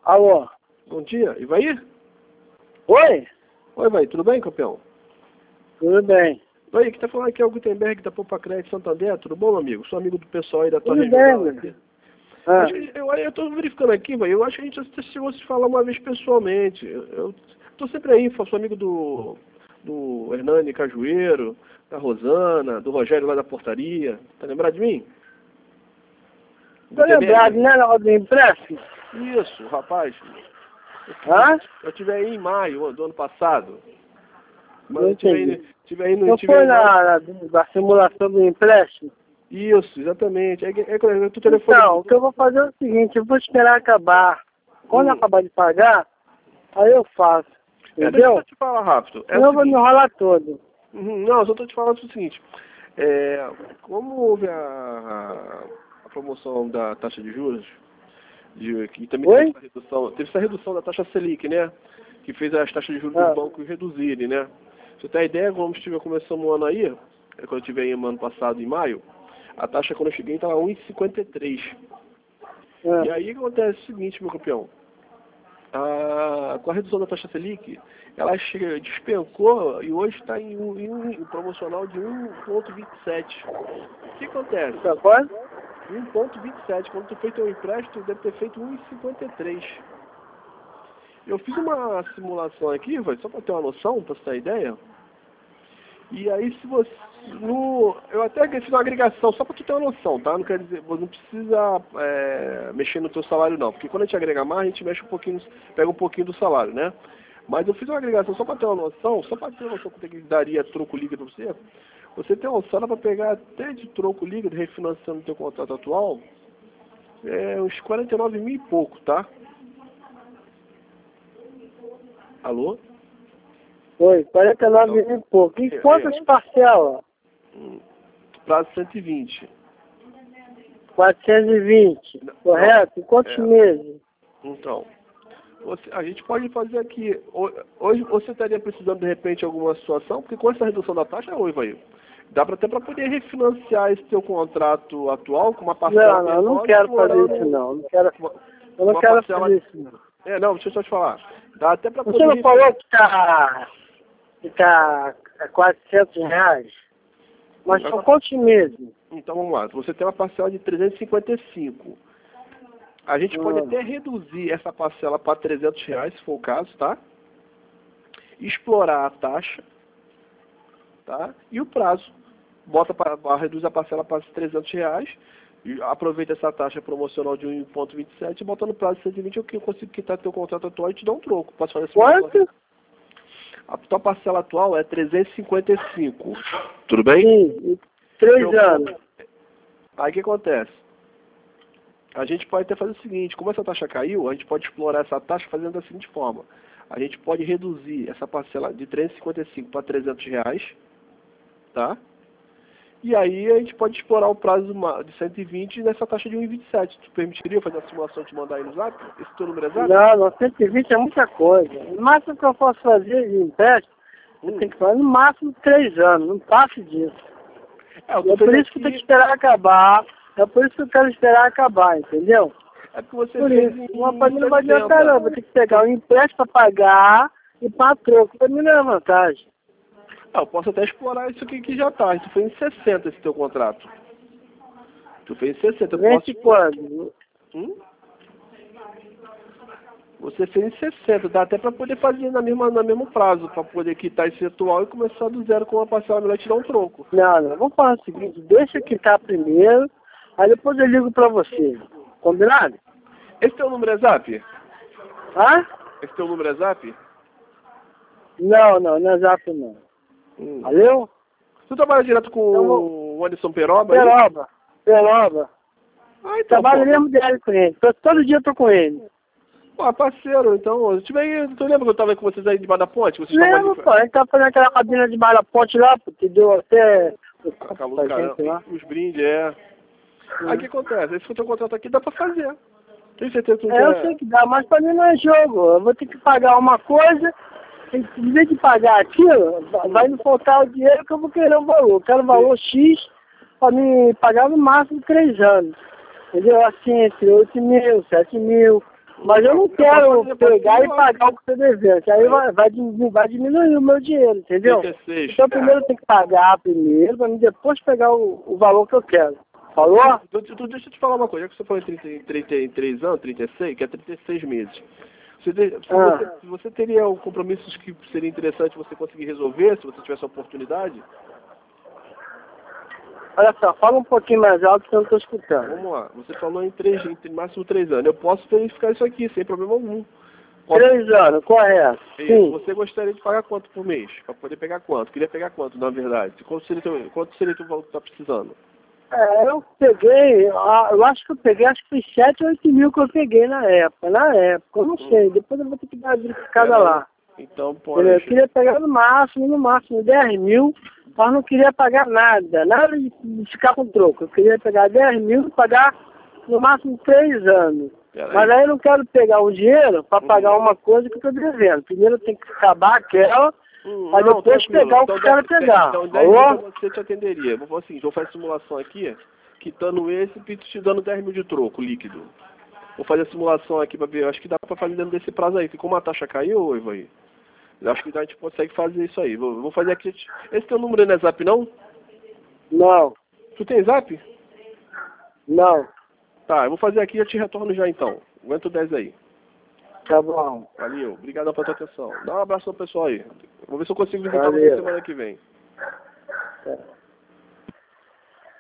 Alô? Bom dia, Ivaí? Oi? Oi, Ivaí, tudo bem, campeão? Tudo bem. Ivaí, que tá falando aqui é o Gutenberg da Poupa Crédito Santander, tudo bom, meu amigo? Sou amigo do pessoal aí da tua Tudo regional bem, aqui. Ah, Eu tô verificando aqui, Ivaí, eu acho que a gente já chegou a se falar uma vez pessoalmente. Eu tô sempre aí, sou amigo do Hernani Cajueiro, da Rosana, do Rogério lá da portaria. Tá lembrado de mim? tô lembrado, Gutenberg? né, na hora do empréstimo? Isso, rapaz. Hã? Eu estive aí em maio do ano passado. Mas Não eu entendi. tive aí Não foi na simulação do empréstimo? Isso, exatamente. É que o telefone. Então, o que eu vou fazer é o seguinte, eu vou esperar acabar. Quando acabar de pagar, aí eu faço. Deixa eu Entendeu? te falar rápido. Senão eu vou me enrolar todo. Não, eu só estou te falando o seguinte. Como houve a promoção da taxa de juros, que também Oi? teve essa redução da taxa Selic, né? Que fez as taxas de juros dos bancos reduzirem, né? Você tem a ideia, como começamos o ano aí, quando eu estive aí no ano passado, em maio, a taxa quando eu cheguei estava 1,53. E aí acontece o seguinte, meu campeão. Com a redução da taxa Selic, ela despencou e hoje está em um promocional de 1,27. O que acontece? Tá quase? 1,27. Quando tu fez teu empréstimo, deve ter feito 1,53. Eu fiz uma simulação aqui, só para ter uma noção, para você ter uma ideia. E aí, se você... eu até fiz uma agregação, só para tu ter uma noção, tá? Não quer dizer, você não precisa mexer no teu salário, não. Porque quando a gente agrega mais, a gente mexe um pouquinho, pega um pouquinho do salário, né? Mas eu fiz uma agregação só para ter uma noção, só para ter uma noção quanto é que daria troco líquido para você. Você tem uma noção, dá para pegar até de troco líquido, refinanciando o teu contrato atual, uns 49 mil e pouco, tá? Alô? Oi, 49 mil e pouco. E quantas parcelas? Prazo 120. 420, correto? Em quantos meses? Então, a gente pode fazer aqui. Hoje você estaria precisando de repente de alguma situação, porque com essa redução da taxa, Ivaí, dá até para poder refinanciar esse teu contrato atual com uma parcela menor. Não, eu não quero fazer isso não. Eu não quero fazer isso não. Não, deixa eu só te falar. Dá até para poder. Você não falou que tá R$400? Mas são quantos meses? Então vamos lá. Você tem uma parcela de 355. A gente pode até reduzir essa parcela para R$300, se for o caso, tá? Explorar a taxa, tá? E o prazo. Reduz a parcela para R$300, e aproveita essa taxa promocional de 1,27 e bota no prazo de 120, eu consigo quitar teu contrato atual e te dar um troco. Posso fazer essa quanto? A tua parcela atual é 355. Tudo bem? Sim, 3 anos. Aí o que acontece? A gente pode até fazer o seguinte, como essa taxa caiu, a gente pode explorar essa taxa fazendo da seguinte forma. A gente pode reduzir essa parcela de 355 para R$300, tá? E aí a gente pode explorar o prazo de 120 nessa taxa de 1,27. Tu permitiria fazer a simulação e te mandar aí no zap? Esse teu número é zap? Não, 120 é muita coisa. O máximo que eu posso fazer de empréstimo, eu tenho que fazer no máximo 3 anos, não passe disso. É por isso que eu tenho que esperar acabar. É por isso que eu quero esperar acabar, entendeu? É porque você por fez isso, uma família não vai adiantar não, vou ter que pegar um empréstimo para pagar e para troco. Para mim não é vantagem. Eu posso até explorar isso aqui que já tá. Tu fez em 60 esse teu contrato. Tu fez em 60. Vence quando? Você fez em 60. Dá até para poder fazer no mesmo prazo, para poder quitar esse atual e começar do zero com uma parcela melhor e te dar um troco. Não, vamos fazer o seguinte, deixa quitar primeiro, aí depois eu ligo para você. Combinado? Esse teu número é zap? Hã? Esse teu número é zap? Não é zap não. Valeu? Tu trabalha direto com o Anderson Peroba? Peroba. Ah, então, trabalho mesmo diário com ele. Todo dia eu tô com ele. Pô, parceiro, então, tu lembra que eu tava aí com vocês aí debaixo da ponte? Lembro, pô, a gente tá fazendo aquela cabina debaixo da ponte lá, pô, que deu até... Acabou, cara, os brindes, Aí o que acontece? Esse teu contrato aqui dá pra fazer. Tem certeza que tu eu sei que dá, mas pra mim não é jogo. Eu vou ter que pagar uma coisa, em vez de pagar aquilo, vai me faltar o dinheiro que eu vou querer o valor. Eu quero o valor X pra me pagar no máximo 3 anos. Entendeu? Assim, entre 8 mil, 7 mil. Mas eu não quero pegar e pagar o que você devendo, que aí vai diminuir o meu dinheiro, entendeu? 36. Então primeiro eu tenho que pagar primeiro, para depois pegar o valor que eu quero. Falou? Deixa eu te falar uma coisa, já que você falou em 33 anos, 36, que é 36 meses. Se você teria compromissos que seria interessante você conseguir resolver, se você tivesse a oportunidade? Olha só, fala um pouquinho mais alto que eu não estou escutando. Vamos lá, você falou em máximo 3 anos. Eu posso verificar isso aqui, sem problema algum. 3 anos, correto. Sim. Você gostaria de pagar quanto por mês? Para poder pegar quanto? Queria pegar quanto, na verdade? Quanto seria o valor que você está precisando? Eu peguei, eu acho que eu peguei, acho que foi 7 ou 8 mil que eu peguei na época, eu não sei, depois eu vou ter que dar uma verificada lá. Então, pode. Eu queria pegar no máximo 10 mil, mas não queria pagar nada de ficar com troco. Eu queria pegar 10 mil e pagar no máximo 3 anos. Mas aí eu não quero pegar o dinheiro para pagar uma coisa que eu estou devendo. Primeiro eu tenho que acabar aquela, para depois pegar o que eu quero pegar. Então 10 mil você te atenderia. Vou falar assim, vou fazer a simulação aqui, quitando esse e te dando 10 mil de troco líquido. Vou fazer a simulação aqui para ver, eu acho que dá para fazer dentro desse prazo aí. Como a taxa caiu, Ivan, eu acho que a gente consegue fazer isso aí. Vou fazer aqui. Esse teu número não é Zap, não? Não. Tu tem Zap? Não. Tá, eu vou fazer aqui e eu te retorno já então. Aguenta o 10 aí. Tá bom. Valeu. Obrigado pela tua atenção. Dá um abraço ao pessoal aí. Vou ver se eu consigo visitar você semana que vem. É.